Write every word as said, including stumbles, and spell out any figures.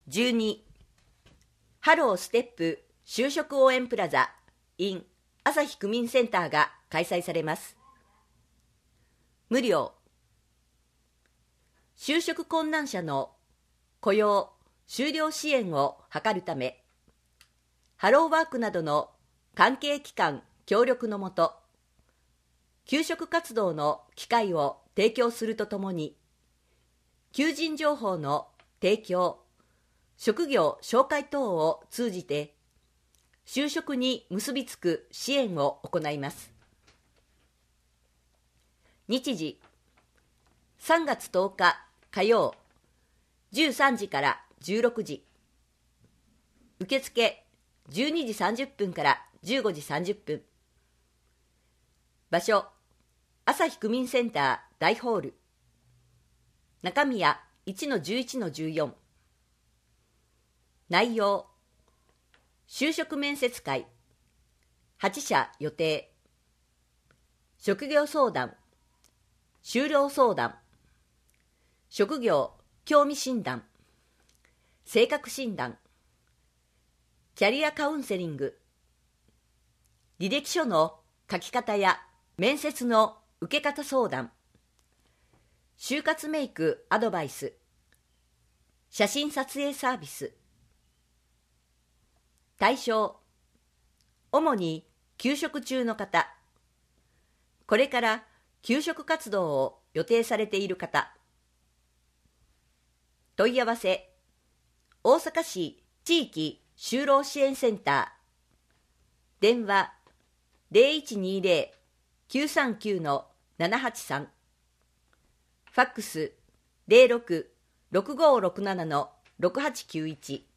じゅうにハローステップ就職応援プラザ in 朝日区民センターが開催されます。無料。就職困難者の雇用・就労支援を図るため、ハローワークなどの関係機関協力のもと、求職活動の機会を提供するとともに、求人情報の提供、職業紹介等を通じて、就職に結びつく支援を行います。日時、さんがつとおか火曜、じゅうさんじからじゅうろくじ。受付、じゅうにじさんじゅっぷんからじゅうごじさんじゅっぷん。場所、朝日区民センター大ホール。中宮 いちのじゅういちのじゅうよん。内容、就職面接会、はち社予定、職業相談、就労相談、職業興味診断、性格診断、キャリアカウンセリング、履歴書の書き方や面接の受け方相談、就活メイクアドバイス、写真撮影サービス。対象、主に求職中の方、これから求職活動を予定されている方。問い合わせ、大阪市地域就労支援センター、電話 ゼロいちにゼロ きゅうさんきゅう ななはちさん、ファックス ゼロろく ろくごろくなな ろくはちきゅういち。